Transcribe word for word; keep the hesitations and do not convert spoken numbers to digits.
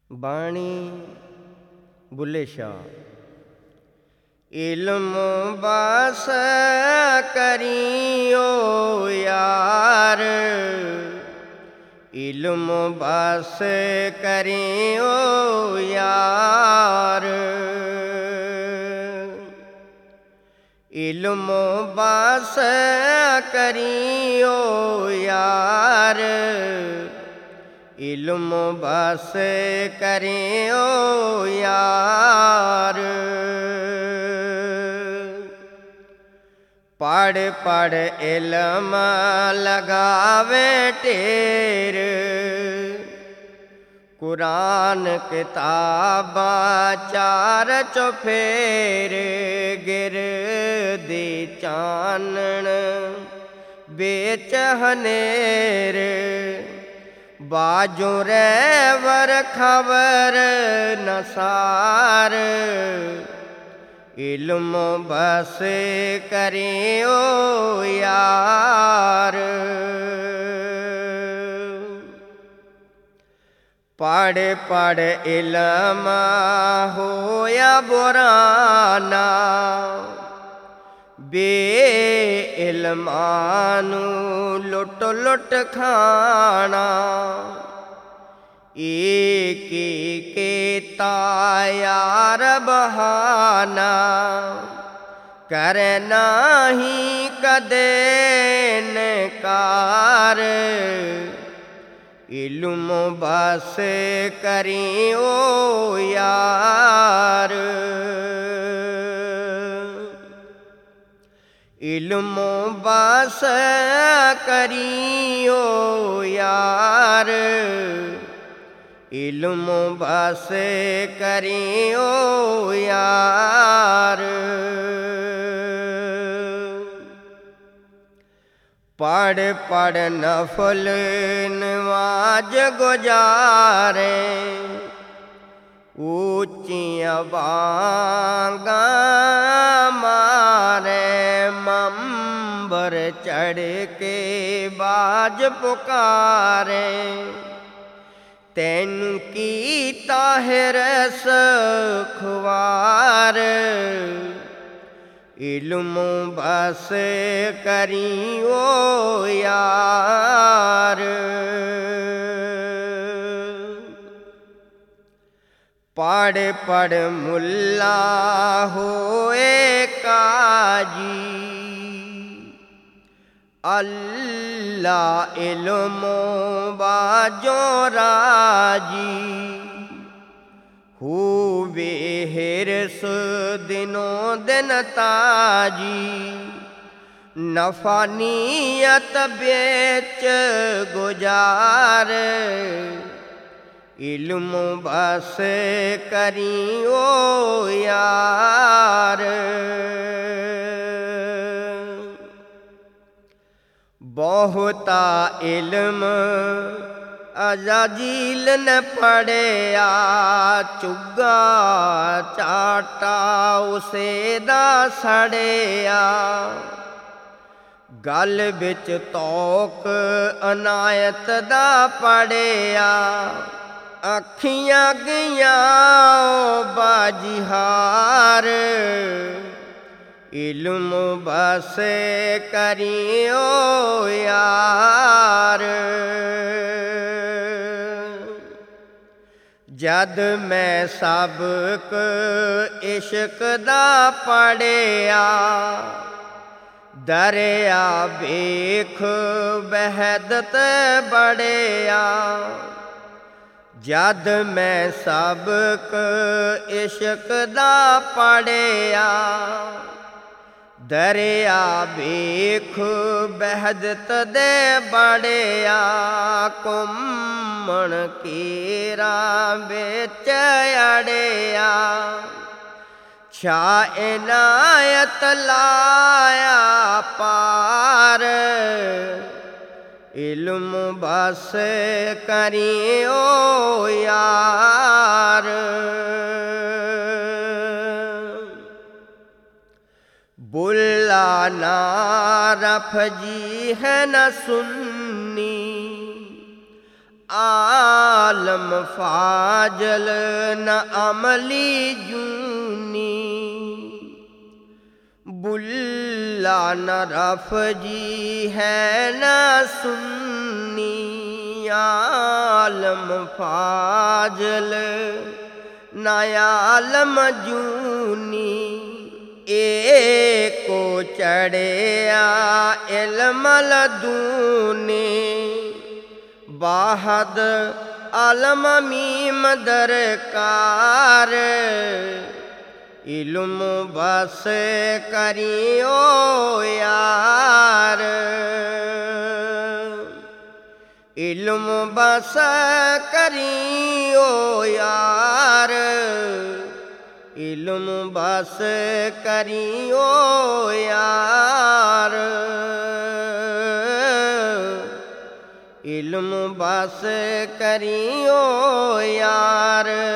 ਬਾਣੀ ਬੁੱਲੇ ਸ਼ਾਹ। ਇਲਮ ਬਸ ਕਰੀਓ ਯਾਰ, ਇਲਮ ਬਸ ਕਰੀਓ ਯਾਰ, ਇਲਮ ਬਸ ਕਰੀਓ ਯਾਰ, ਇਲਮ ਬਸ ਕਰਿਓ ਯਾਰ। ਪੜ੍ਹ ਪੜ੍ਹ ਇਲਮ ਲਗਾਵੇ ਢੇਰ, ਕੁਰਾਨ ਕਿਤਾਬਾਂ ਚਾਰ ਚੁਫੇਰ, ਗਿਰਦੀ ਚਾਨਣ ਵਿੱਚ ਹਨੇਰ, ਬਾਜੂ ਰਹਿਵਰ ਖਬਰ ਨਸਾਰ, ਇਲਮ ਬਸ ਕਰਿਓ ਯਾਰ। ਪੜ੍ਹ ਪੜ੍ਹ ਇਲਮ ਹੋਇਆ ਬੁਰਾਨਾ, ਬੇ-ਇਲਮਾਂ ਨੂੰ ਲੁੱਟ ਲੁੱਟ ਖਾਣਾ, ਏਕ ਕੀਤਾ ਯਾਰ ਬਹਾਨਾ, ਕਰੇ ਨਾਹੀਂ ਕਦੇ ਨਕਾਰ, ਇਲਮ ਬਸ ਕਰਿਓ ਯਾਰ। ਇਲਮ ਬਸ ਕਰਿਓ ਯਾਰ, ਇਲਮ ਬਸ ਕਰਿਓ ਯਾਰ। ਪੜ੍ਹ ਪੜ੍ਹ ਨਫਲ ਨਮਾਜ਼ ਗੁਜ਼ਾਰੇ, ਉੱਚੀਆਂ ਬਾਂਗਾਂ ਮਾਰੇ, ਮੰਬਰ ਚੜ੍ਹ ਕੇ ਬਾਜ ਪੁਕਾਰੇ, ਤੈਨੂੰ ਕੀਤਾ ਹੈ ਰਸ ਖੁਆਰ, ਇਲਮ ਬਸ ਕਰਿਓ ਯਾਰ। ਪੜ੍ਹ ਪੜ੍ਹ ਮੁੱਲਾ ਹੋਏ ਕਾਜੀ, ਅੱਲਾ ਇਲਮ ਬਾਝੋਂ ਰਾਜੀ, ਹੋਵੇ ਹਿਰਸ ਦਿਨੋਂ ਦਿਨ ਤਾਜੀ, ਨਫਾ ਨੀਅਤ ਵਿੱਚ ਗੁਜ਼ਾਰ, ਇਲਮ ਬਸ ਕਰਿਓ ਯਾਰ। ਬਹੁਤਾ ਇਲਮ ਅਜ਼ਾਜ਼ੀਲ ਨੇ ਪੜ੍ਹਿਆ, ਚੁੱਗਾ ਚਾਟਾ ਉਸੇ ਦਾ ਸੜਿਆ, ਗਲ ਵਿੱਚ ਤੌਕ ਅਨਾਇਤ ਦਾ ਪੜ੍ਹਿਆ, ਅੱਖੀਆਂ ਗਈਆਂ ਉਹ ਬਾਜੀਹਾਰ, ਇਲਮ ਬਸ ਕਰਿਓ ਯਾਰ। ਜਦ ਮੈਂ ਸਬਕ ਇਸ਼ਕ ਦਾ ਪੜ੍ਹਿਆ, ਦਰਿਆ ਵੇਖ ਵਹਿਦਤ ਬੜਿਆ, ਜਦ ਮੈਂ ਸਬਕ ਇਸ਼ਕ ਦਾ ਪੜ੍ਹਿਆ, ਦਰਿਆ ਵੇਖ ਵਹਿਦਤ ਦੇ ਬੜਿਆ, ਘੁੰਮਣ ਕੀਰਾਂ ਵਿੱਚ ਅੜਿਆ, ਛਾ ਇਨਾਇਤ ਲਾਇਆ ਪਾਰ, ਇਲਮ ਬਸ ਕਰਿਓ ਯਾਰ। बुल्ला ना रफजी है न सुन्नी, आलम फाजल न अमली जूनी, बुल्ला न रफजी है न सुन्नी। आलम फाजल न आलम जूनी, एको चढ़िया इल्म लदूने। बाहद आलम मीम दरकार, इल्म बस करियो यार। इल्म बस करियो यार, इल्म बस करियो यार। इल्म बस करियो यार।